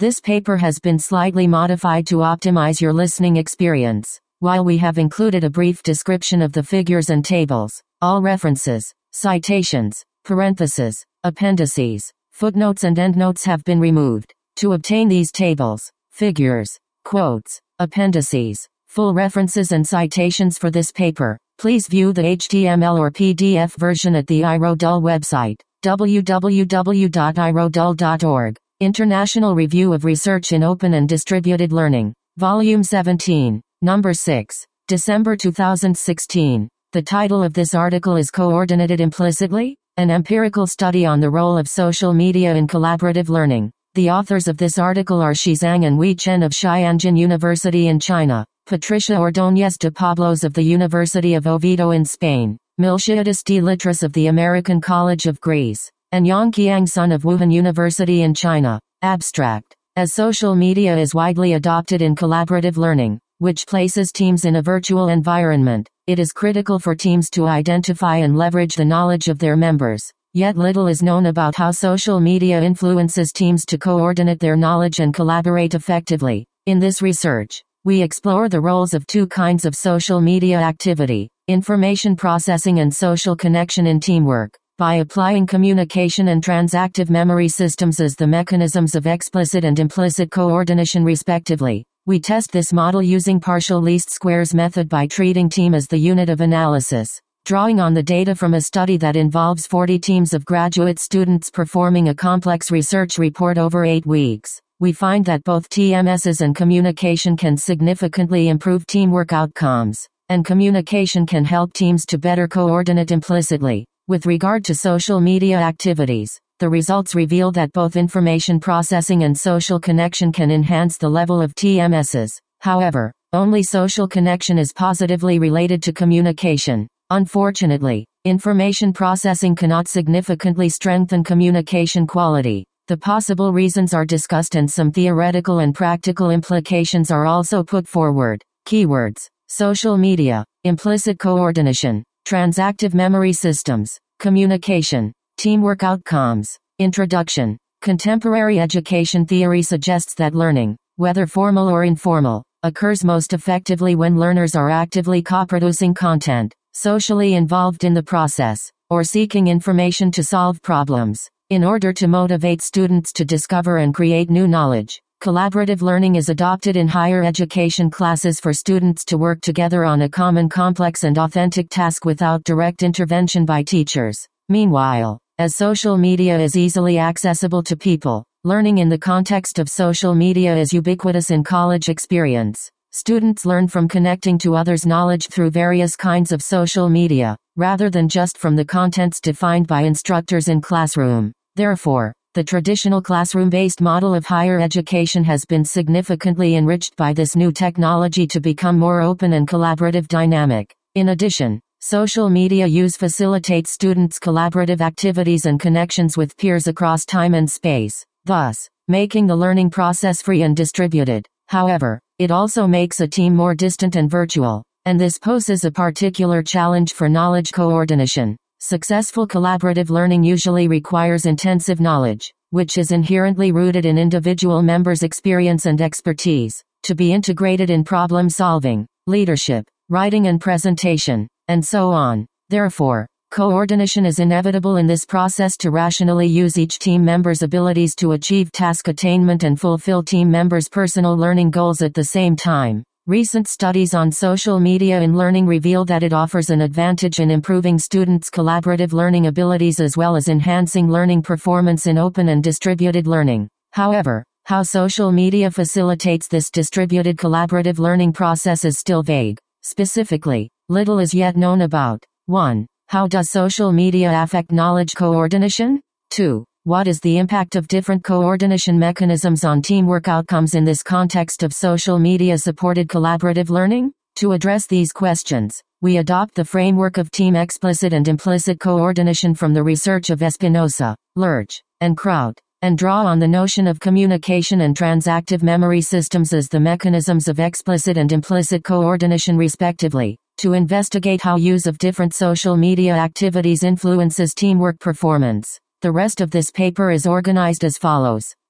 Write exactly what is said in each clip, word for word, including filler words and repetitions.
This paper has been slightly modified to optimize your listening experience. While we have included a brief description of the figures and tables, all references, citations, parentheses, appendices, footnotes and endnotes have been removed. To obtain these tables, figures, quotes, appendices, full references and citations for this paper, please view the H T M L or P D F version at the iRodul website, w w w dot i rodul dot org. International Review of Research in Open and Distributed Learning, Volume seventeen, Number six, December two thousand sixteen. The title of this article is Coordinated Implicitly? An Empirical Study on the Role of Social Media in Collaborative Learning. The authors of this article are Shi Zhang and Wei Chen of Xianjin University in China, Patricia Ordóñez de Pablos of the University of Oviedo in Spain, Miltiades de Letras of the American College of Greece, and Yang Qiang Sun of Wuhan University in China. Abstract. As social media is widely adopted in collaborative learning, which places teams in a virtual environment, it is critical for teams to identify and leverage the knowledge of their members. Yet little is known about how social media influences teams to coordinate their knowledge and collaborate effectively. In this research, we explore the roles of two kinds of social media activity, information processing and social connection in teamwork. By applying communication and transactive memory systems as the mechanisms of explicit and implicit coordination respectively, we test this model using partial least squares method by treating team as the unit of analysis. Drawing on the data from a study that involves forty teams of graduate students performing a complex research report over eight weeks, we find that both T M Ss and communication can significantly improve teamwork outcomes, and communication can help teams to better coordinate implicitly. With regard to social media activities, the results reveal that both information processing and social connection can enhance the level of T M Ss. However, only social connection is positively related to communication. Unfortunately, information processing cannot significantly strengthen communication quality. The possible reasons are discussed and some theoretical and practical implications are also put forward. Keywords: social media, implicit coordination, transactive memory systems, communication, teamwork outcomes. Introduction. Contemporary education theory suggests that learning, whether formal or informal, occurs most effectively when learners are actively co-producing content, socially involved in the process, or seeking information to solve problems. In order to motivate students to discover and create new knowledge, collaborative learning is adopted in higher education classes for students to work together on a common complex and authentic task without direct intervention by teachers. Meanwhile, as social media is easily accessible to people, learning in the context of social media is ubiquitous in college experience. Students learn from connecting to others' knowledge through various kinds of social media, rather than just from the contents defined by instructors in classroom. Therefore, the traditional classroom-based model of higher education has been significantly enriched by this new technology to become more open and collaborative dynamic. In addition, social media use facilitates students' collaborative activities and connections with peers across time and space, thus, making the learning process free and distributed. However, it also makes a team more distant and virtual, and this poses a particular challenge for knowledge coordination. Successful collaborative learning usually requires intensive knowledge, which is inherently rooted in individual members' experience and expertise, to be integrated in problem solving, leadership, writing and presentation, and so on. Therefore, coordination is inevitable in this process to rationally use each team member's abilities to achieve task attainment and fulfill team members' personal learning goals at the same time. Recent studies on social media in learning reveal that it offers an advantage in improving students' collaborative learning abilities as well as enhancing learning performance in open and distributed learning. However, how social media facilitates this distributed collaborative learning process is still vague. Specifically, little is yet known about one. How does social media affect knowledge coordination? two. What is the impact of different coordination mechanisms on teamwork outcomes in this context of social media-supported collaborative learning? To address these questions, we adopt the framework of team explicit and implicit coordination from the research of Espinosa, Lurch, and Kraut, and draw on the notion of communication and transactive memory systems as the mechanisms of explicit and implicit coordination respectively, to investigate how use of different social media activities influences teamwork performance. The rest of this paper is organized as follows.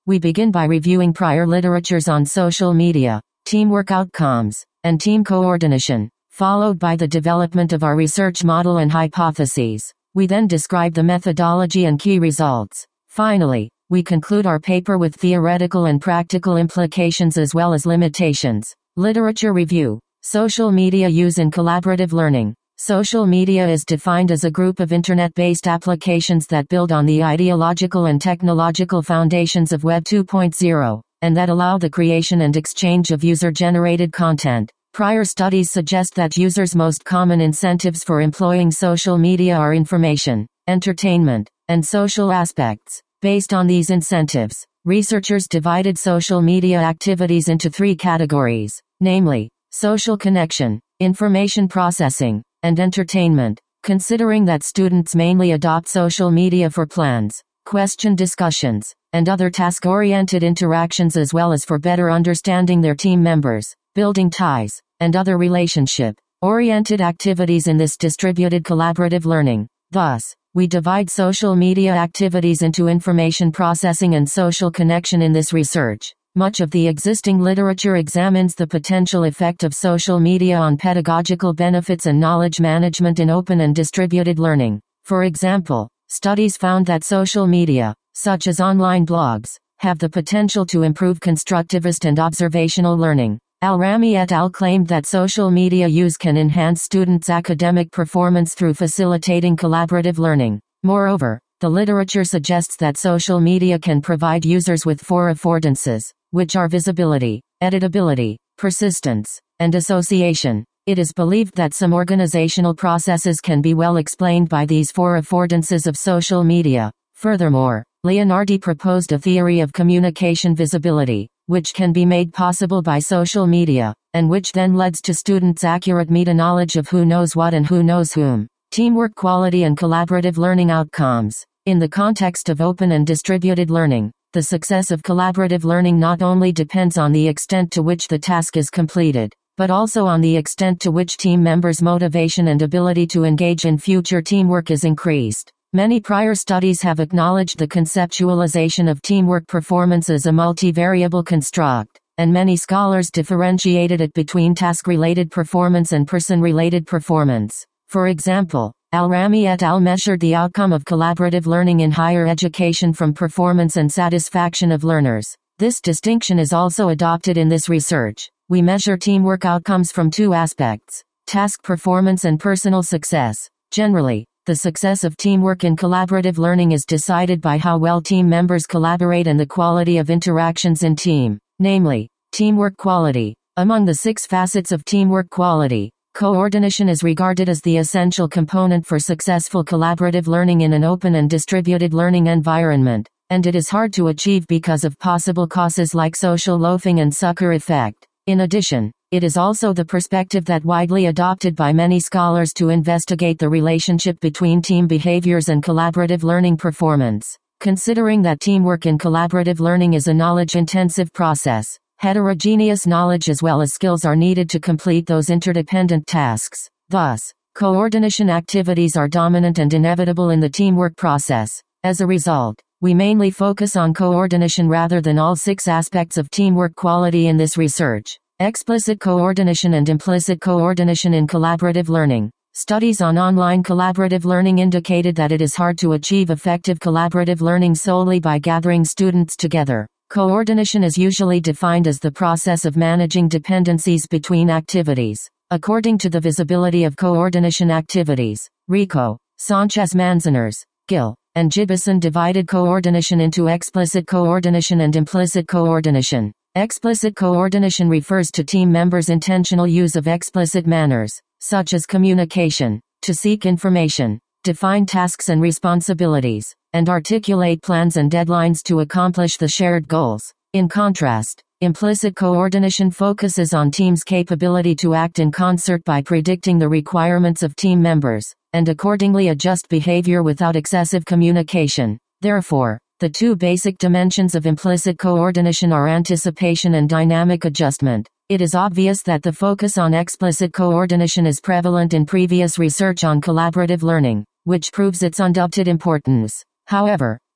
We begin by reviewing prior literatures on social media, teamwork outcomes, and team coordination, followed by the development of our research model and hypotheses. We then describe the methodology and key results. Finally, we conclude our paper with theoretical and practical implications as well as limitations. Literature review. Social media use in collaborative learning. Social media is defined as a group of internet-based applications that build on the ideological and technological foundations of Web two point oh, and that allow the creation and exchange of user-generated content. Prior studies suggest that users' most common incentives for employing social media are information, entertainment, and social aspects. Based on these incentives, researchers divided social media activities into three categories, namely, social connection, information processing, and entertainment. Considering that students mainly adopt social media for plans, question discussions, and other task-oriented interactions as well as for better understanding their team members, building ties, and other relationship-oriented activities in this distributed collaborative learning. Thus, we divide social media activities into information processing and social connection in this research. Much of the existing literature examines the potential effect of social media on pedagogical benefits and knowledge management in open and distributed learning. For example, studies found that social media, such as online blogs, have the potential to improve constructivist and observational learning. Al-Rami et al. Claimed that social media use can enhance students' academic performance through facilitating collaborative learning. Moreover, the literature suggests that social media can provide users with four affordances, which are visibility, editability, persistence, and association. It is believed that some organizational processes can be well explained by these four affordances of social media. Furthermore, Leonardi proposed a theory of communication visibility, which can be made possible by social media, and which then leads to students' accurate meta-knowledge of who knows what and who knows whom. Teamwork quality and collaborative learning outcomes. In the context of open and distributed learning, the success of collaborative learning not only depends on the extent to which the task is completed, but also on the extent to which team members' motivation and ability to engage in future teamwork is increased. Many prior studies have acknowledged the conceptualization of teamwork performance as a multivariable construct, and many scholars differentiated it between task-related performance and person-related performance. For example, Al-Rami et al. Measured the outcome of collaborative learning in higher education from performance and satisfaction of learners. This distinction is also adopted in this research. We measure teamwork outcomes from two aspects: task performance and personal success. Generally, the success of teamwork in collaborative learning is decided by how well team members collaborate and the quality of interactions in team, namely, teamwork quality. Among the six facets of teamwork quality, coordination is regarded as the essential component for successful collaborative learning in an open and distributed learning environment, and it is hard to achieve because of possible causes like social loafing and sucker effect. In addition, it is also the perspective that widely adopted by many scholars to investigate the relationship between team behaviors and collaborative learning performance. Considering that teamwork in collaborative learning is a knowledge-intensive process, heterogeneous knowledge as well as skills are needed to complete those interdependent tasks. Thus, coordination activities are dominant and inevitable in the teamwork process. As a result, we mainly focus on coordination rather than all six aspects of teamwork quality in this research. Explicit coordination and implicit coordination in collaborative learning. Studies on online collaborative learning indicated that it is hard to achieve effective collaborative learning solely by gathering students together. Coordination is usually defined as the process of managing dependencies between activities. According to the Visibility of Coordination Activities, Rico, Sanchez-Manzanares, Gill, and Gibbison divided coordination into explicit coordination and implicit coordination. Explicit coordination refers to team members' intentional use of explicit manners, such as communication, to seek information, define tasks and responsibilities, and articulate plans and deadlines to accomplish the shared goals. In contrast, implicit coordination focuses on teams' capability to act in concert by predicting the requirements of team members, and accordingly adjust behavior without excessive communication. Therefore, the two basic dimensions of implicit coordination are anticipation and dynamic adjustment. It is obvious that the focus on explicit coordination is prevalent in previous research on collaborative learning, which proves its undoubted importance. However,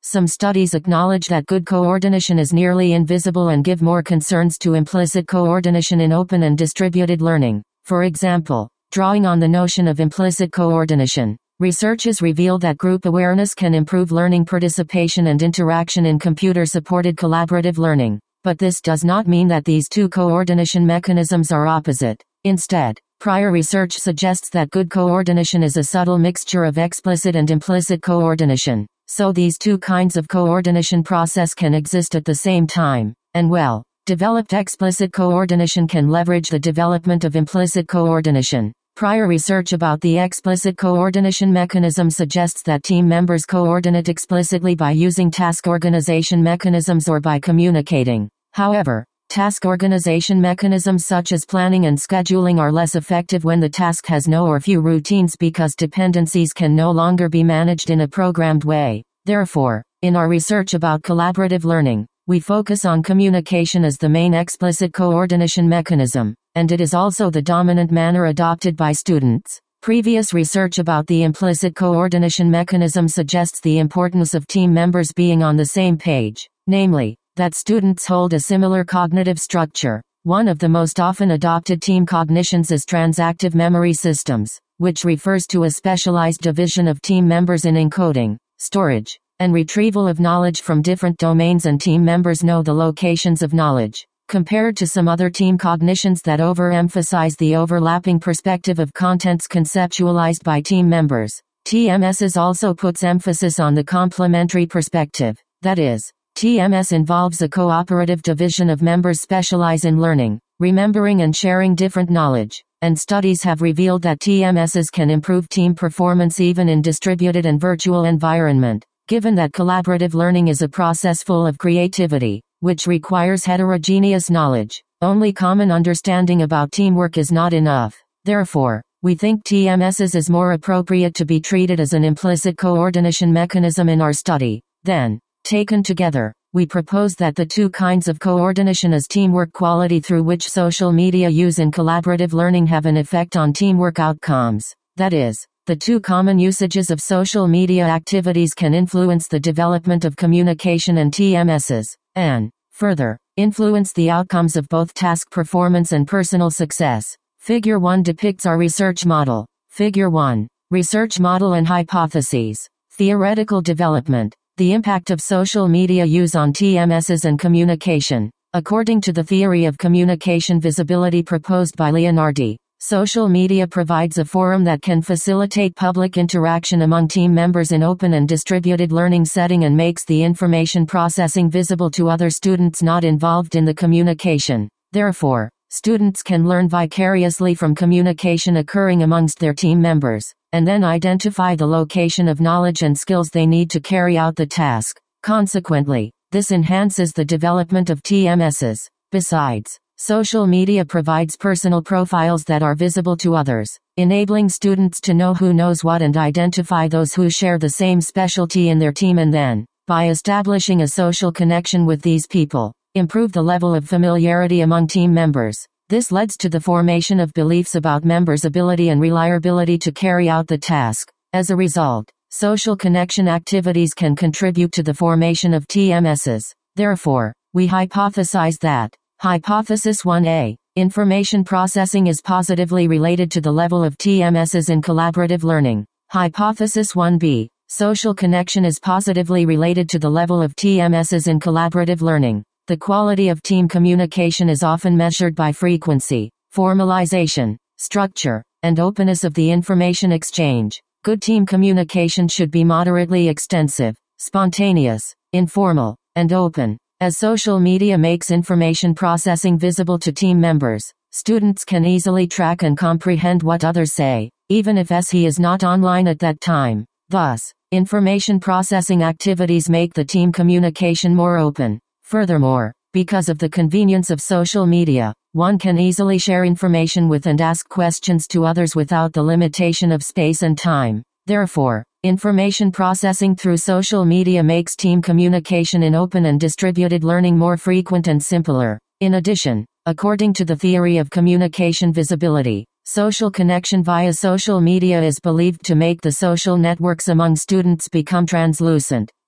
Some studies acknowledge that good coordination is nearly invisible and give more concerns to implicit coordination in open and distributed learning. For example, drawing on the notion of implicit coordination, research has revealed that group awareness can improve learning participation and interaction in computer-supported collaborative learning. But this does not mean that these two coordination mechanisms are opposite. Instead, prior research suggests that good coordination is a subtle mixture of explicit and implicit coordination. So these two kinds of coordination process can exist at the same time, and well, developed explicit coordination can leverage the development of implicit coordination. Prior research about the explicit coordination mechanism suggests that team members coordinate explicitly by using task organization mechanisms or by communicating. However, task organization mechanisms such as planning and scheduling are less effective when the task has no or few routines because dependencies can no longer be managed in a programmed way. Therefore, in our research about collaborative learning, we focus on communication as the main explicit coordination mechanism, and it is also the dominant manner adopted by students. Previous research about the implicit coordination mechanism suggests the importance of team members being on the same page, namely, that students hold a similar cognitive structure. One of the most often adopted team cognitions is transactive memory systems, which refers to a specialized division of team members in encoding, storage, and retrieval of knowledge from different domains, and team members know the locations of knowledge. Compared to some other team cognitions that overemphasize the overlapping perspective of contents conceptualized by team members, T M Ss also puts emphasis on the complementary perspective. That is, T M S involves a cooperative division of members specialize in learning, remembering and sharing different knowledge, and studies have revealed that T M Ss can improve team performance even in distributed and virtual environment. Given that collaborative learning is a process full of creativity, which requires heterogeneous knowledge, only common understanding about teamwork is not enough. Therefore, we think T M Ss is more appropriate to be treated as an implicit coordination mechanism in our study. Then, taken together, we propose that the two kinds of coordination as teamwork quality through which social media use in collaborative learning have an effect on teamwork outcomes. That is, the two common usages of social media activities can influence the development of communication and T M Ss, and, further, influence the outcomes of both task performance and personal success. Figure one depicts our research model. Figure one. Research model and hypotheses. Theoretical development. The impact of social media use on T M Ss and communication. According to the theory of communication visibility proposed by Leonardi, social media provides a forum that can facilitate public interaction among team members in open and distributed learning setting and makes the information processing visible to other students not involved in the communication. Therefore, students can learn vicariously from communication occurring amongst their team members, and then identify the location of knowledge and skills they need to carry out the task. Consequently, this enhances the development of T M Ss. Besides, social media provides personal profiles that are visible to others, enabling students to know who knows what and identify those who share the same specialty in their team, and then, by establishing a social connection with these people, improve the level of familiarity among team members. This leads to the formation of beliefs about members' ability and reliability to carry out the task. As a result, social connection activities can contribute to the formation of T M Ss. Therefore, we hypothesize that Hypothesis one A. Information processing is positively related to the level of T M Ss in collaborative learning. Hypothesis one B. Social connection is positively related to the level of T M Ss in collaborative learning. The quality of team communication is often measured by frequency, formalization, structure, and openness of the information exchange. Good team communication should be moderately extensive, spontaneous, informal, and open. As social media makes information processing visible to team members, students can easily track and comprehend what others say, even if he is not online at that time. Thus, information processing activities make the team communication more open. Furthermore, because of the convenience of social media, one can easily share information with and ask questions to others without the limitation of space and time. Therefore, information processing through social media makes team communication in open and distributed learning more frequent and simpler. In addition, according to the theory of communication visibility, social connection via social media is believed to make the social networks among students become translucent.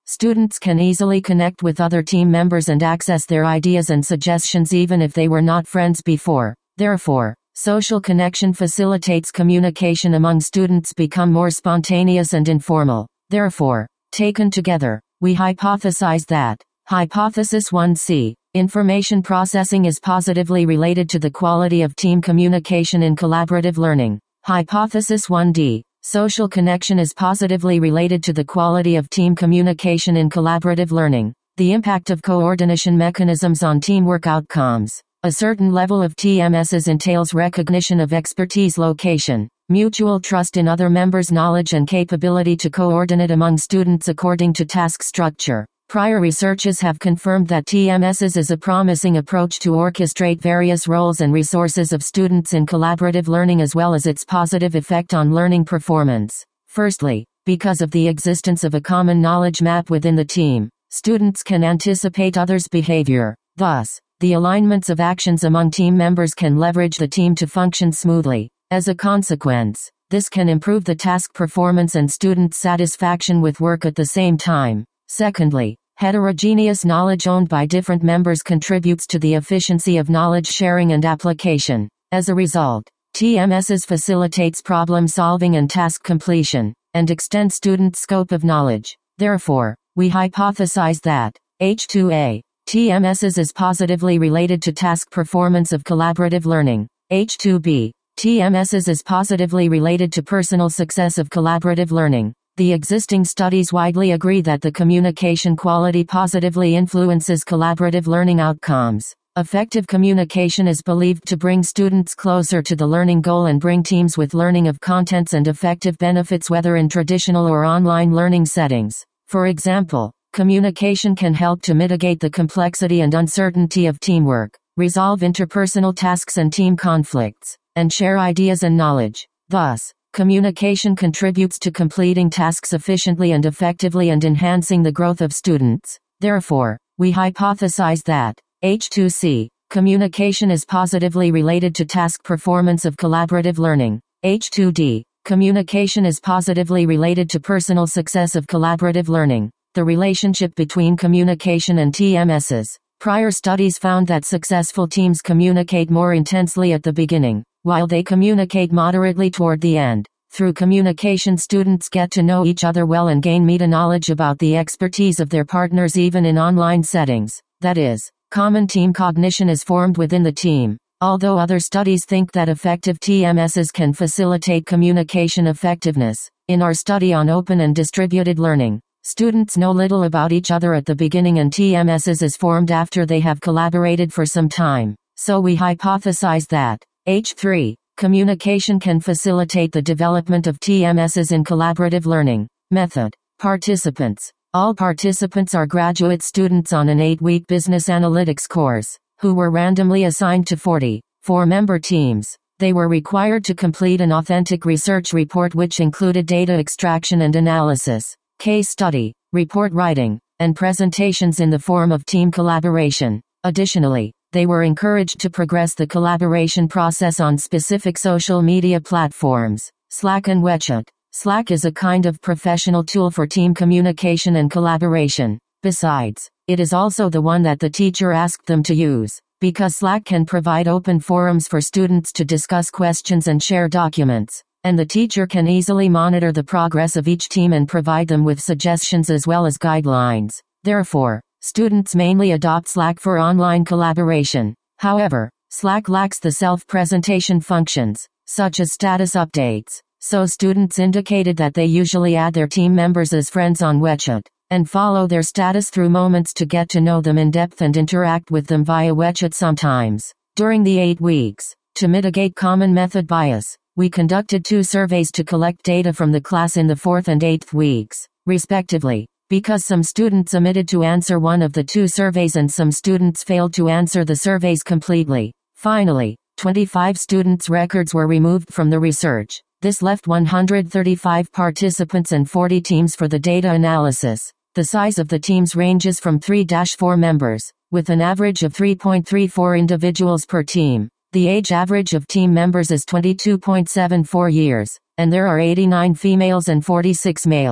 Students can easily connect with other team members and access their ideas and suggestions even if they were not friends before. Therefore, social connection facilitates communication among students become more spontaneous and informal. Therefore, taken together, we hypothesize that Hypothesis one C. Information processing is positively related to the quality of team communication in collaborative learning. Hypothesis one D. Social connection is positively related to the quality of team communication in collaborative learning. The impact of coordination mechanisms on teamwork outcomes. A certain level of T M Ss entails recognition of expertise location, mutual trust in other members' knowledge and capability to coordinate among students according to task structure. Prior researches have confirmed that T M Ss is a promising approach to orchestrate various roles and resources of students in collaborative learning as well as its positive effect on learning performance. Firstly, because of the existence of a common knowledge map within the team, students can anticipate others' behavior. Thus, the alignments of actions among team members can leverage the team to function smoothly. As a consequence, this can improve the task performance and student satisfaction with work at the same time. Secondly, heterogeneous knowledge owned by different members contributes to the efficiency of knowledge sharing and application. As a result, T M Ss facilitates problem solving and task completion, and extend student scope of knowledge. Therefore, we hypothesize that H two A. T M Ss is positively related to task performance of collaborative learning. H two B. T M Ss is positively related to personal success of collaborative learning. The existing studies widely agree that the communication quality positively influences collaborative learning outcomes. Effective communication is believed to bring students closer to the learning goal and bring teams with learning of contents and effective benefits whether in traditional or online learning settings. For example, communication can help to mitigate the complexity and uncertainty of teamwork, resolve interpersonal tasks and team conflicts, and share ideas and knowledge. Thus, communication contributes to completing tasks efficiently and effectively and enhancing the growth of students. Therefore, we hypothesize that H two C. Communication is positively related to task performance of collaborative learning. H two D. Communication is positively related to personal success of collaborative learning. The relationship between communication and T M Ss. Prior studies found that successful teams communicate more intensely at the beginning, while they communicate moderately toward the end. Through communication, students get to know each other well and gain meta-knowledge about the expertise of their partners even in online settings. That is, common team cognition is formed within the team. Although other studies think that effective T M Ss can facilitate communication effectiveness, in our study on open and distributed learning, students know little about each other at the beginning and T M Ss is formed after they have collaborated for some time. So we hypothesize that H three. Communication can facilitate the development of T M Ss in collaborative learning. Method. Participants. All participants are graduate students on an eight-week business analytics course, who were randomly assigned to forty, four-member teams. They were required to complete an authentic research report which included data extraction and analysis, case study, report writing, and presentations in the form of team collaboration. Additionally, they were encouraged to progress the collaboration process on specific social media platforms, Slack and WeChat. Slack is a kind of professional tool for team communication and collaboration. Besides, it is also the one that the teacher asked them to use, because Slack can provide open forums for students to discuss questions and share documents, and the teacher can easily monitor the progress of each team and provide them with suggestions as well as guidelines. Therefore, students mainly adopt Slack for online collaboration. However, Slack lacks the self-presentation functions, such as status updates. So students indicated that they usually add their team members as friends on WeChat, and follow their status through moments to get to know them in depth and interact with them via WeChat sometimes. During the eight weeks, to mitigate common method bias, we conducted two surveys to collect data from the class in the fourth and eighth weeks, respectively. Because some students omitted to answer one of the two surveys and some students failed to answer the surveys completely. Finally, twenty-five students' records were removed from the research. This left one hundred thirty-five participants and forty teams for the data analysis. The size of the teams ranges from three to four members, with an average of three point three four individuals per team. The age average of team members is twenty-two point seven four years, and there are eighty-nine females and forty-six males.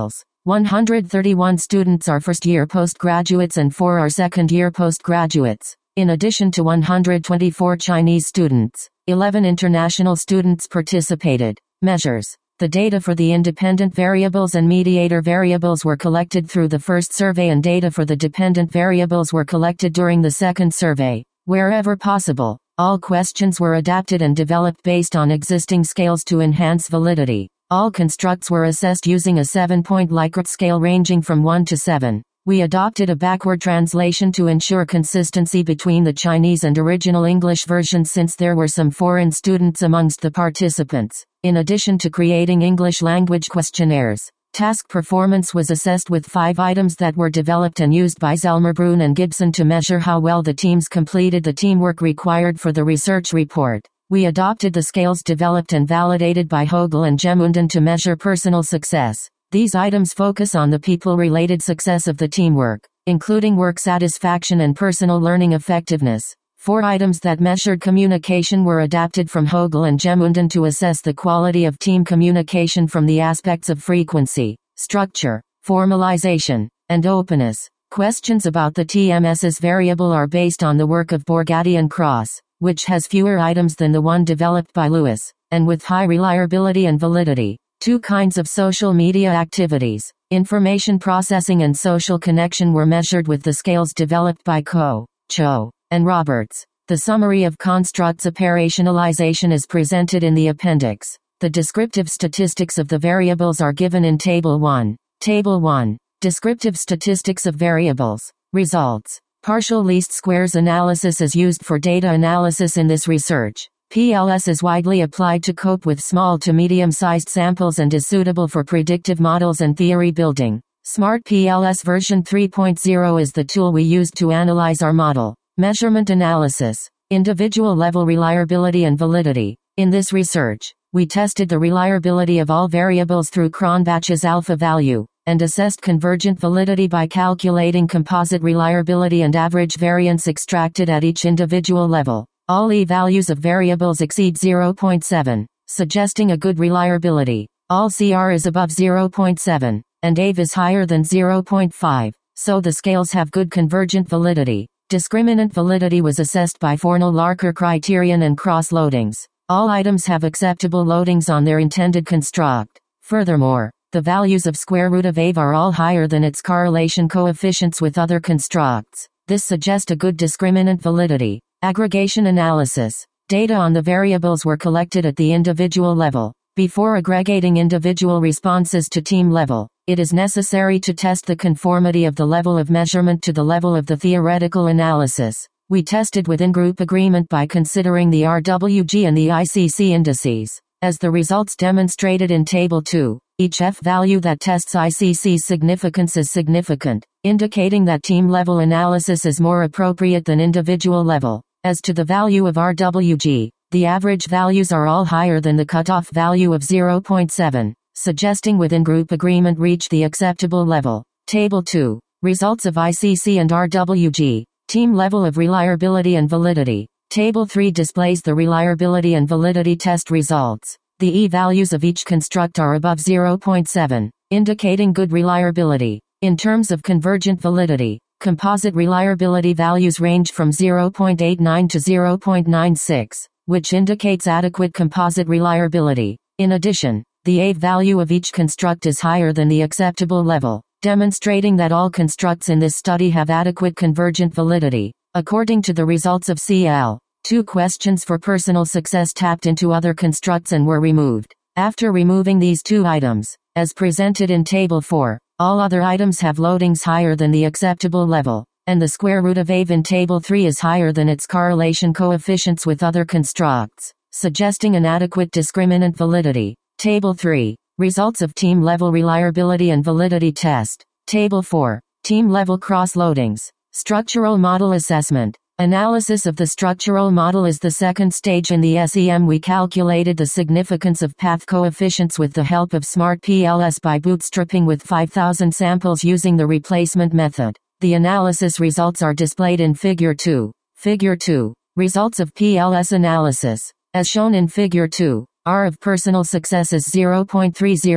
one hundred thirty-one students are first-year postgraduates and four are second-year postgraduates. In addition to one hundred twenty-four Chinese students, eleven international students participated. Measures. The data for the independent variables and mediator variables were collected through the first survey and data for the dependent variables were collected during the second survey. Wherever possible, all questions were adapted and developed based on existing scales to enhance validity. All constructs were assessed using a seven-point Likert scale ranging from one to seven. We adopted a backward translation to ensure consistency between the Chinese and original English versions since there were some foreign students amongst the participants. In addition to creating English language questionnaires, task performance was assessed with five items that were developed and used by Zellmer-Brun and Gibson to measure how well the teams completed the teamwork required for the research report. We adopted the scales developed and validated by Hogel and Gemunden to measure personal success. These items focus on the people-related success of the teamwork, including work satisfaction and personal learning effectiveness. Four items that measured communication were adapted from Hogel and Gemunden to assess the quality of team communication from the aspects of frequency, structure, formalization, and openness. Questions about the T M S's variable are based on the work of Borgatti and Cross, which has fewer items than the one developed by Lewis, and with high reliability and validity. Two kinds of social media activities, information processing and social connection, were measured with the scales developed by Ko, Cho, and Roberts. The summary of constructs operationalization is presented in the appendix. The descriptive statistics of the variables are given in Table one. Table one. Descriptive statistics of variables. Results. Partial least squares analysis is used for data analysis in this research. P L S is widely applied to cope with small to medium-sized samples and is suitable for predictive models and theory building. Smart P L S version three point oh is the tool we used to analyze our model. Measurement analysis. Individual level reliability and validity. In this research, we tested the reliability of all variables through Cronbach's alpha value, and assessed convergent validity by calculating composite reliability and average variance extracted at each individual level. All E-values of variables exceed zero point seven, suggesting a good reliability. All C R is above zero point seven, and A V is higher than zero point five, so the scales have good convergent validity. Discriminant validity was assessed by Fornell-Larker criterion and cross-loadings. All items have acceptable loadings on their intended construct. Furthermore, the values of square root of A V are all higher than its correlation coefficients with other constructs. This suggests a good discriminant validity. Aggregation analysis. Data on the variables were collected at the individual level. Before aggregating individual responses to team level, it is necessary to test the conformity of the level of measurement to the level of the theoretical analysis. We tested within group agreement by considering the R W G and the I C C indices. As the results demonstrated in Table two, each F value that tests I C C's significance is significant, indicating that team-level analysis is more appropriate than individual level. As to the value of R W G, the average values are all higher than the cutoff value of zero point seven, suggesting within group agreement reach the acceptable level. Table two. Results of I C C and R W G. Team level of reliability and validity. Table three displays the reliability and validity test results. The E-values of each construct are above zero point seven, indicating good reliability. In terms of convergent validity, composite reliability values range from zero point eight nine to zero point nine six, which indicates adequate composite reliability. In addition, the A value of each construct is higher than the acceptable level, demonstrating that all constructs in this study have adequate convergent validity. According to the results of C L, two questions for personal success tapped into other constructs and were removed. After removing these two items, as presented in Table four, all other items have loadings higher than the acceptable level, and the square root of A V in Table three is higher than its correlation coefficients with other constructs, suggesting an adequate discriminant validity. Table three. Results of team-level reliability and validity test. Table four. Team-level cross-loadings. Structural model assessment. Analysis of the structural model is the second stage in the S E M. We calculated the significance of path coefficients with the help of Smart P L S by bootstrapping with five thousand samples using the replacement method. The analysis results are displayed in Figure two. Figure two. Results of P L S analysis. As shown in Figure two, R of personal success is zero point three zero,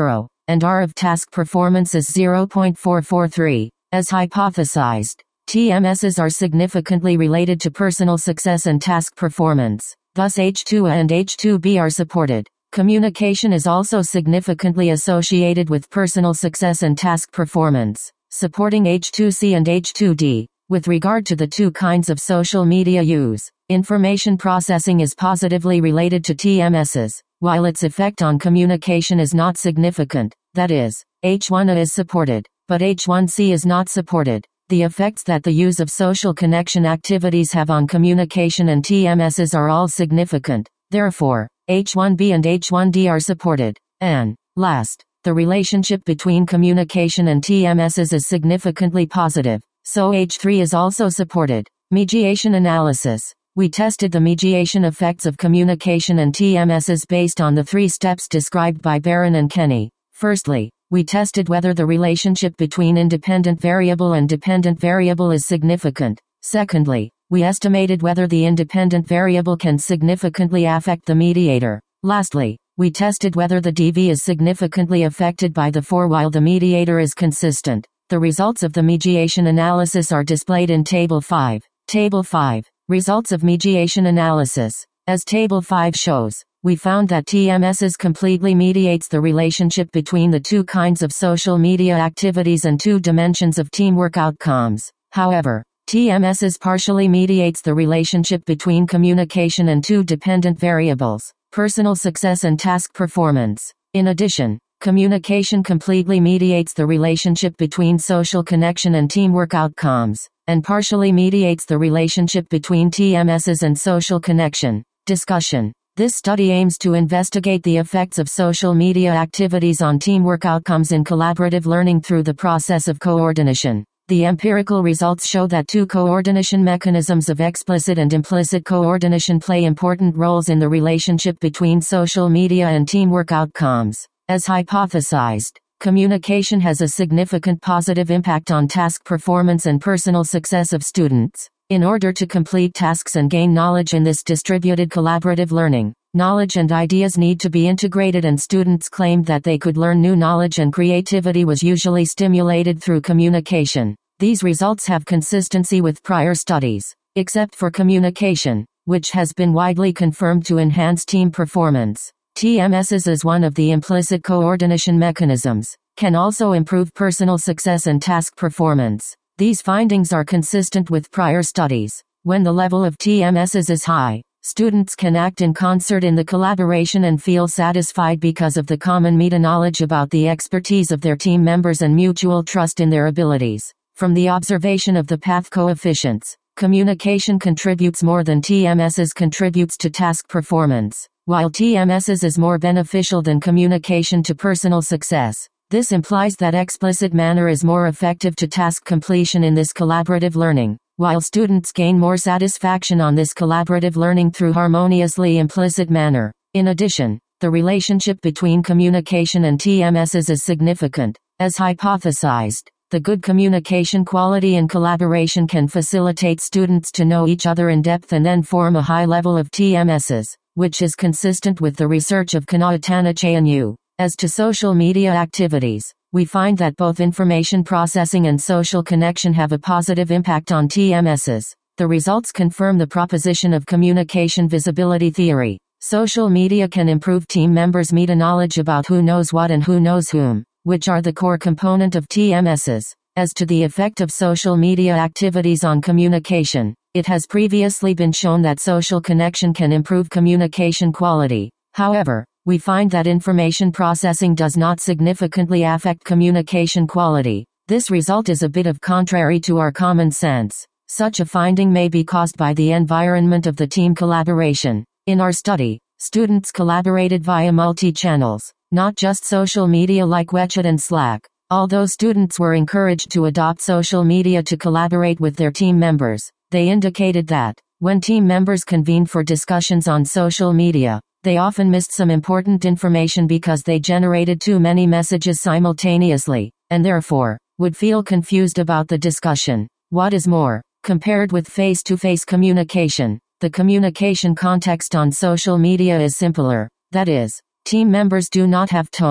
and R of task performance is zero point four four three. As hypothesized, T M Ss are significantly related to personal success and task performance. Thus H two A and H two B are supported. Communication is also significantly associated with personal success and task performance, supporting H two C and H two D. With regard to the two kinds of social media use, information processing is positively related to T M Ss, while its effect on communication is not significant. That is, H one A is supported, but H one C is not supported. The effects that the use of social connection activities have on communication and T M Ss are all significant. Therefore, H one B and H one D are supported. And, last, the relationship between communication and T M Ss is significantly positive, so H three is also supported. Mediation analysis. We tested the mediation effects of communication and T M Ss based on the three steps described by Barron and Kenny. Firstly, we tested whether the relationship between independent variable and dependent variable is significant. Secondly, we estimated whether the independent variable can significantly affect the mediator. Lastly, we tested whether the D V is significantly affected by the four while the mediator is consistent. The results of the mediation analysis are displayed in Table five. Table five. Results of mediation analysis. As Table five shows, we found that T M Ss completely mediates the relationship between the two kinds of social media activities and two dimensions of teamwork outcomes. However, T M Ss partially mediates the relationship between communication and two dependent variables, personal success and task performance. In addition, communication completely mediates the relationship between social connection and teamwork outcomes, and partially mediates the relationship between T M Ss and social connection. Discussion. This study aims to investigate the effects of social media activities on teamwork outcomes in collaborative learning through the process of coordination. The empirical results show that two coordination mechanisms of explicit and implicit coordination play important roles in the relationship between social media and teamwork outcomes. As hypothesized, communication has a significant positive impact on task performance and personal success of students. In order to complete tasks and gain knowledge in this distributed collaborative learning, knowledge and ideas need to be integrated, and students claimed that they could learn new knowledge and creativity was usually stimulated through communication. These results have consistency with prior studies, except for communication, which has been widely confirmed to enhance team performance. T M Ss as one of the implicit coordination mechanisms, can also improve personal success and task performance. These findings are consistent with prior studies. When the level of T M Ss is high, students can act in concert in the collaboration and feel satisfied because of the common meta-knowledge about the expertise of their team members and mutual trust in their abilities. From the observation of the path coefficients, communication contributes more than T M Ss contributes to task performance, while T M Ss is more beneficial than communication to personal success. This implies that explicit manner is more effective to task completion in this collaborative learning, while students gain more satisfaction on this collaborative learning through harmoniously implicit manner. In addition, the relationship between communication and T M Ss is significant. As hypothesized, the good communication quality and collaboration can facilitate students to know each other in depth and then form a high level of T M Ss, which is consistent with the research of Kanatanache and Yu. As to social media activities, we find that both information processing and social connection have a positive impact on T M Ss. The results confirm the proposition of communication visibility theory. Social media can improve team members' meta-knowledge about who knows what and who knows whom, which are the core component of T M Ss. As to the effect of social media activities on communication, it has previously been shown that social connection can improve communication quality. However, we find that information processing does not significantly affect communication quality. This result is a bit of contrary to our common sense. Such a finding may be caused by the environment of the team collaboration. In our study, students collaborated via multi-channels, not just social media like WeChat and Slack. Although students were encouraged to adopt social media to collaborate with their team members, they indicated that, when team members convened for discussions on social media, they often missed some important information because they generated too many messages simultaneously, and therefore, would feel confused about the discussion. What is more, compared with face-to-face communication, the communication context on social media is simpler. That is, team members do not have tone,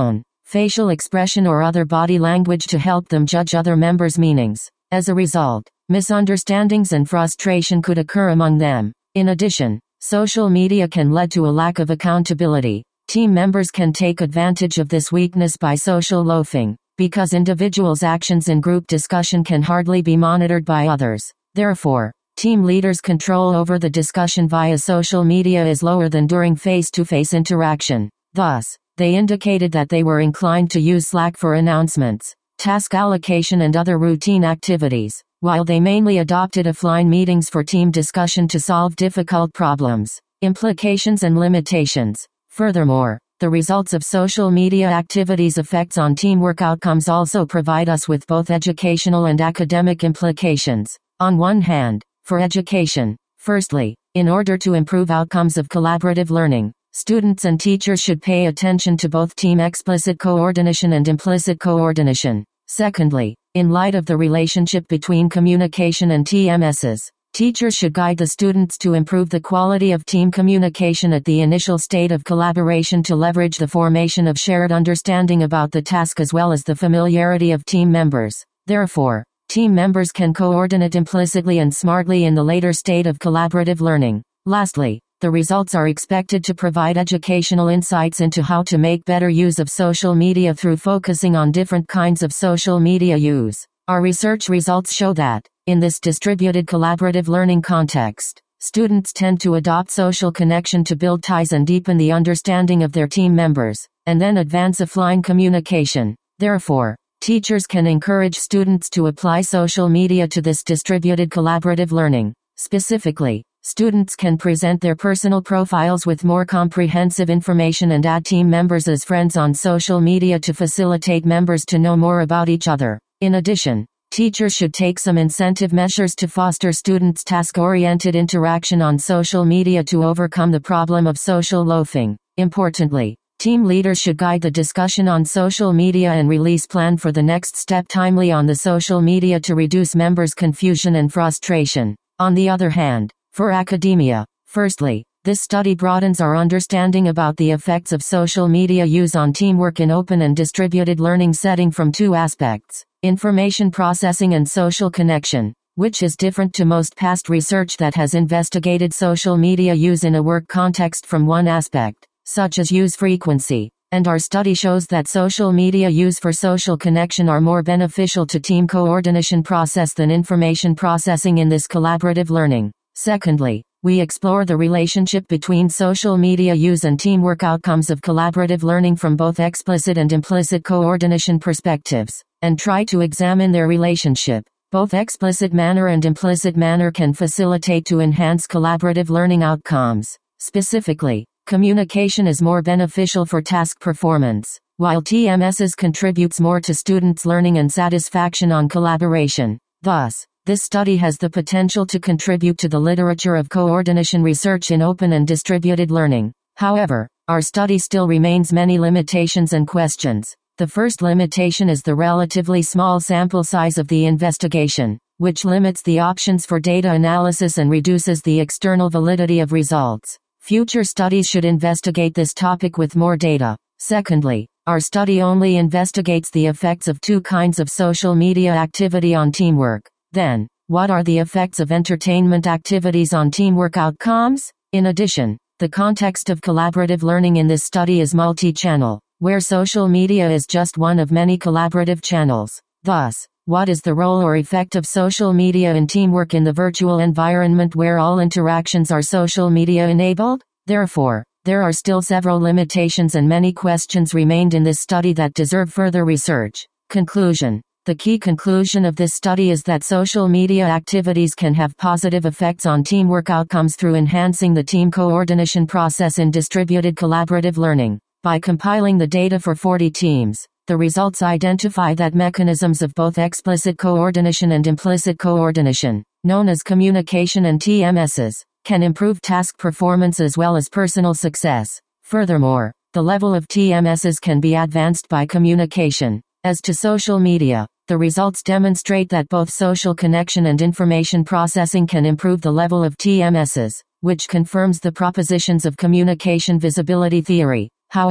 facial expression or other body language to help them judge other members' meanings. As a result, misunderstandings and frustration could occur among them. In addition, social media can lead to a lack of accountability. Team members can take advantage of this weakness by social loafing, because individuals' actions in group discussion can hardly be monitored by others. Therefore, team leaders' control over the discussion via social media is lower than during face-to-face interaction. Thus, they indicated that they were inclined to use Slack for announcements, task allocation and other routine activities, while they mainly adopted offline meetings for team discussion to solve difficult problems. Implications and limitations. Furthermore, the results of social media activities' effects on teamwork outcomes also provide us with both educational and academic implications. On one hand, for education, firstly, in order to improve outcomes of collaborative learning, students and teachers should pay attention to both team explicit coordination and implicit coordination. Secondly, in light of the relationship between communication and T M Ss, teachers should guide the students to improve the quality of team communication at the initial state of collaboration to leverage the formation of shared understanding about the task as well as the familiarity of team members. Therefore, team members can coordinate implicitly and smartly in the later state of collaborative learning. Lastly, the results are expected to provide educational insights into how to make better use of social media through focusing on different kinds of social media use. Our research results show that, in this distributed collaborative learning context, students tend to adopt social connection to build ties and deepen the understanding of their team members, and then advance offline communication. Therefore, teachers can encourage students to apply social media to this distributed collaborative learning. Specifically, students can present their personal profiles with more comprehensive information and add team members as friends on social media to facilitate members to know more about each other. In addition, teachers should take some incentive measures to foster students' task-oriented interaction on social media to overcome the problem of social loafing. Importantly, team leaders should guide the discussion on social media and release plan for the next step timely on the social media to reduce members' confusion and frustration. On the other hand, for academia, firstly, this study broadens our understanding about the effects of social media use on teamwork in open and distributed learning setting from two aspects: information processing and social connection, which is different to most past research that has investigated social media use in a work context from one aspect, such as use frequency, and our study shows that social media use for social connection are more beneficial to team coordination process than information processing in this collaborative learning. Secondly, we explore the relationship between social media use and teamwork outcomes of collaborative learning from both explicit and implicit coordination perspectives, and try to examine their relationship. Both explicit manner and implicit manner can facilitate to enhance collaborative learning outcomes. Specifically, communication is more beneficial for task performance, while T M Ss contributes more to students' learning and satisfaction on collaboration. Thus, this study has the potential to contribute to the literature of coordination research in open and distributed learning. However, our study still remains many limitations and questions. The first limitation is the relatively small sample size of the investigation, which limits the options for data analysis and reduces the external validity of results. Future studies should investigate this topic with more data. Secondly, our study only investigates the effects of two kinds of social media activity on teamwork. Then, what are the effects of entertainment activities on teamwork outcomes? In addition, the context of collaborative learning in this study is multi-channel, where social media is just one of many collaborative channels. Thus, what is the role or effect of social media in teamwork in the virtual environment where all interactions are social media enabled? Therefore, there are still several limitations and many questions remained in this study that deserve further research. Conclusion. The key conclusion of this study is that social media activities can have positive effects on teamwork outcomes through enhancing the team coordination process in distributed collaborative learning. By compiling the data for forty teams, the results identify that mechanisms of both explicit coordination and implicit coordination, known as communication and T M Ss, can improve task performance as well as personal success. Furthermore, the level of T M Ss can be advanced by communication. As to social media, the results demonstrate that both social connection and information processing can improve the level of T M Ss, which confirms the propositions of communication visibility theory. However,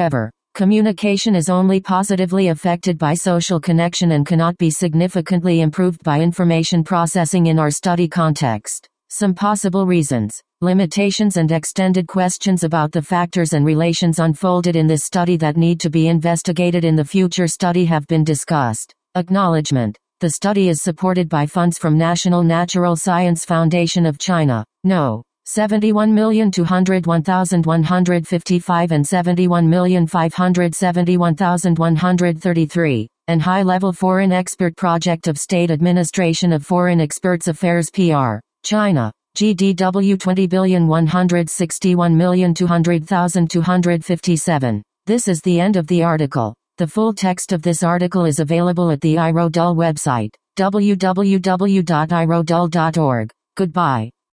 Communication is only positively affected by social connection and cannot be significantly improved by information processing in our study context. Some possible reasons, limitations and extended questions about the factors and relations unfolded in this study that need to be investigated in the future study have been discussed. Acknowledgement. The study is supported by funds from National Natural Science Foundation of China, No. seventy-one million two hundred one thousand one hundred fifty-five and seventy-one million five hundred seventy-one thousand one hundred thirty-three, and High-Level Foreign Expert Project of State Administration of Foreign Experts Affairs P R, China, G D W twenty billion one hundred sixty-one million two hundred thousand two hundred fifty-seven. This is the end of the article. The full text of this article is available at the I R O D U L website, w w w dot i r o d u l dot org. Goodbye.